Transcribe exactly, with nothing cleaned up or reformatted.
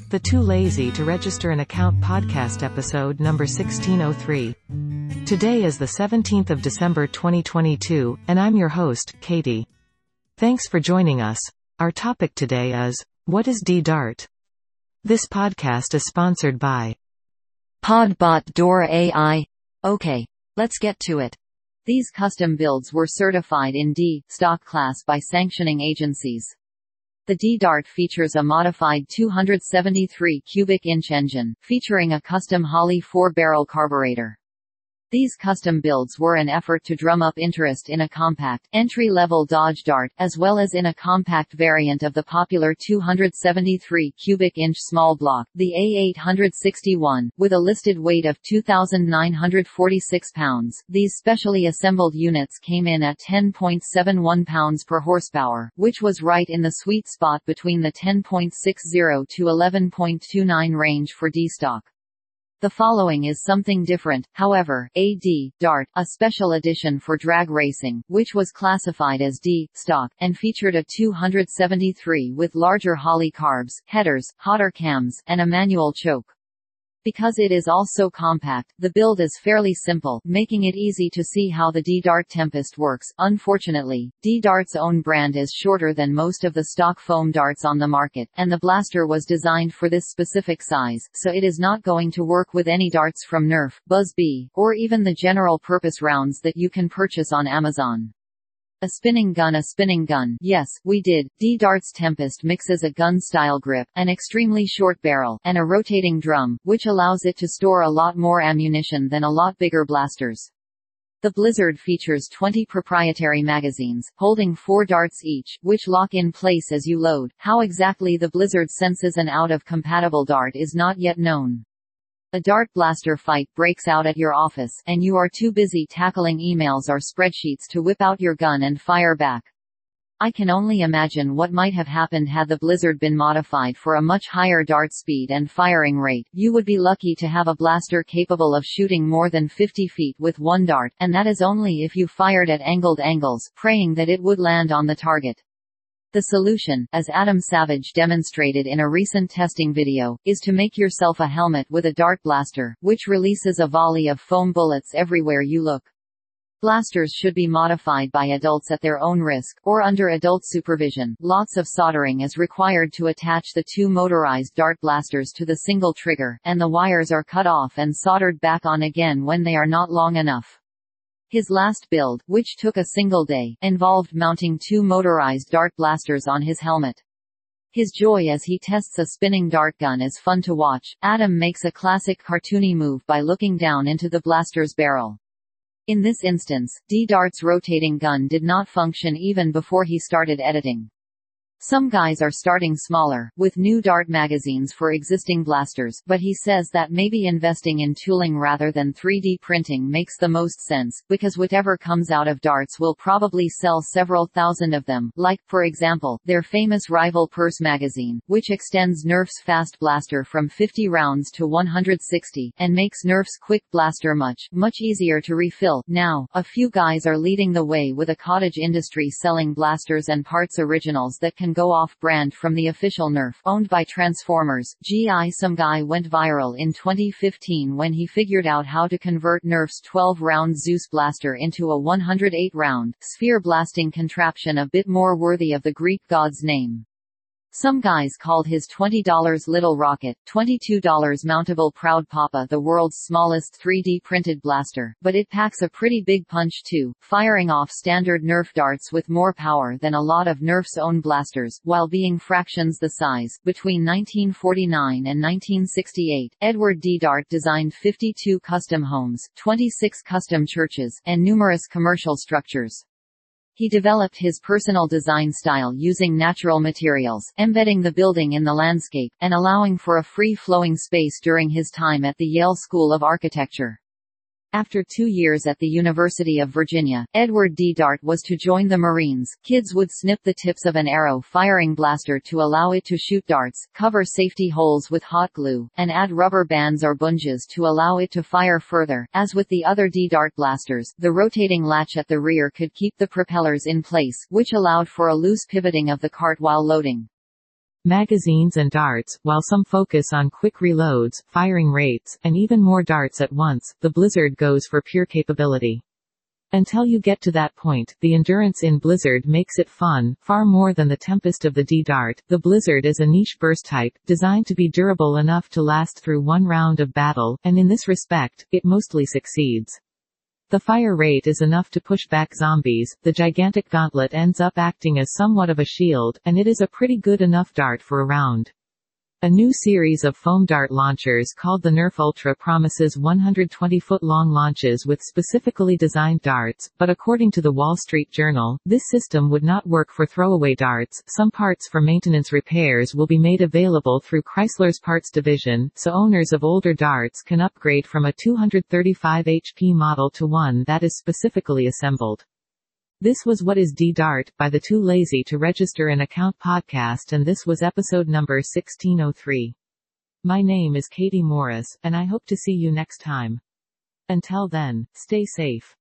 The Too Lazy to Register an Account podcast episode number sixteen oh three. Today is the seventeenth of December twenty twenty-two, and I'm your host, Katie. Thanks for joining us. Our topic today is, what is D-Dart? This podcast is sponsored by Podbot Dora A I. Okay, let's get to it. These custom builds were certified in D stock class by sanctioning agencies. The D-Dart features a modified two hundred seventy-three cubic inch engine, featuring a custom Holley four-barrel carburetor. These custom builds were an effort to drum up interest in a compact, entry-level Dodge Dart, as well as in a compact variant of the popular two hundred seventy-three cubic inch small block, the A eight sixty-one, with a listed weight of two thousand nine hundred forty-six pounds. These specially assembled units came in at ten point seven one pounds per horsepower, which was right in the sweet spot between the ten point six zero to eleven point two nine range for D-stock. The following is something different, however, a D-Dart, a special edition for drag racing, which was classified as D-stock, and featured a two hundred seventy-three with larger Holley carbs, headers, hotter cams, and a manual choke. Because it is also compact, the build is fairly simple, making it easy to see how the D-Dart Tempest works. Unfortunately, D-Dart's own brand is shorter than most of the stock foam darts on the market, and the blaster was designed for this specific size, so it is not going to work with any darts from Nerf, Buzz B, or even the general-purpose rounds that you can purchase on Amazon. A spinning gun A spinning gun, yes, we did. D-Dart's Tempest mixes a gun-style grip, an extremely short barrel, and a rotating drum, which allows it to store a lot more ammunition than a lot bigger blasters. The Blizzard features twenty proprietary magazines, holding four darts each, which lock in place as you load. How exactly the Blizzard senses an out-of-compatible dart is not yet known. A dart blaster fight breaks out at your office, and you are too busy tackling emails or spreadsheets to whip out your gun and fire back. I can only imagine what might have happened had the Blizzard been modified for a much higher dart speed and firing rate. You would be lucky to have a blaster capable of shooting more than fifty feet with one dart, and that is only if you fired at angled angles, praying that it would land on the target. The solution, as Adam Savage demonstrated in a recent testing video, is to make yourself a helmet with a dart blaster, which releases a volley of foam bullets everywhere you look. Blasters should be modified by adults at their own risk, or under adult supervision. Lots of soldering is required to attach the two motorized dart blasters to the single trigger, and the wires are cut off and soldered back on again when they are not long enough. His last build, which took a single day, involved mounting two motorized dart blasters on his helmet. His joy as he tests a spinning dart gun is fun to watch. Adam makes a classic cartoony move by looking down into the blaster's barrel. In this instance, D-Dart's rotating gun did not function even before he started editing. Some guys are starting smaller, with new dart magazines for existing blasters, but he says that maybe investing in tooling rather than three D printing makes the most sense, because whatever comes out of darts will probably sell several thousand of them, like, for example, their famous rival Purse magazine, which extends Nerf's fast blaster from fifty rounds to one hundred sixty, and makes Nerf's quick blaster much, much easier to refill. Now, a few guys are leading the way with a cottage industry selling blasters and parts originals that can go off-brand from the official Nerf, owned by Transformers. G I Some guy went viral in twenty fifteen when he figured out how to convert Nerf's twelve round Zeus blaster into a one hundred eight round, sphere-blasting contraption a bit more worthy of the Greek god's name. Some guys called his twenty dollar Little Rocket, twenty-two dollar mountable Proud Papa the world's smallest three D printed blaster, but it packs a pretty big punch too, firing off standard Nerf darts with more power than a lot of Nerf's own blasters, while being fractions the size. Between nineteen forty-nine and nineteen sixty-eight, Edward D. Dart designed fifty-two custom homes, twenty-six custom churches, and numerous commercial structures. He developed his personal design style using natural materials, embedding the building in the landscape, and allowing for a free-flowing space during his time at the Yale School of Architecture. After two years at the University of Virginia, Edward D. Dart was to join the Marines. Kids would snip the tips of an arrow-firing blaster to allow it to shoot darts, cover safety holes with hot glue, and add rubber bands or bungees to allow it to fire further. As with the other D. Dart blasters, the rotating latch at the rear could keep the propellers in place, which allowed for a loose pivoting of the cart while loading. magazines and darts, while some focus on quick reloads, firing rates, and even more darts at once. The Blizzard goes for pure capability. Until you get to that point, the endurance in Blizzard makes it fun, far more than the Tempest of the D-Dart. The Blizzard is a niche burst type, designed to be durable enough to last through one round of battle, and in this respect, it mostly succeeds. The fire rate is enough to push back zombies, the gigantic gauntlet ends up acting as somewhat of a shield, and it is a pretty good enough dart for a round. A new series of foam dart launchers called the Nerf Ultra promises one hundred twenty foot long launches with specifically designed darts, but according to the Wall Street Journal, this system would not work for throwaway darts. Some parts for maintenance repairs will be made available through Chrysler's parts division, so owners of older darts can upgrade from a two hundred thirty-five H P model to one that is specifically assembled. This was What is D-Dart, by the Too Lazy to Register an Account podcast, and this was episode number sixteen oh three. My name is Katie Morris, and I hope to see you next time. Until then, stay safe.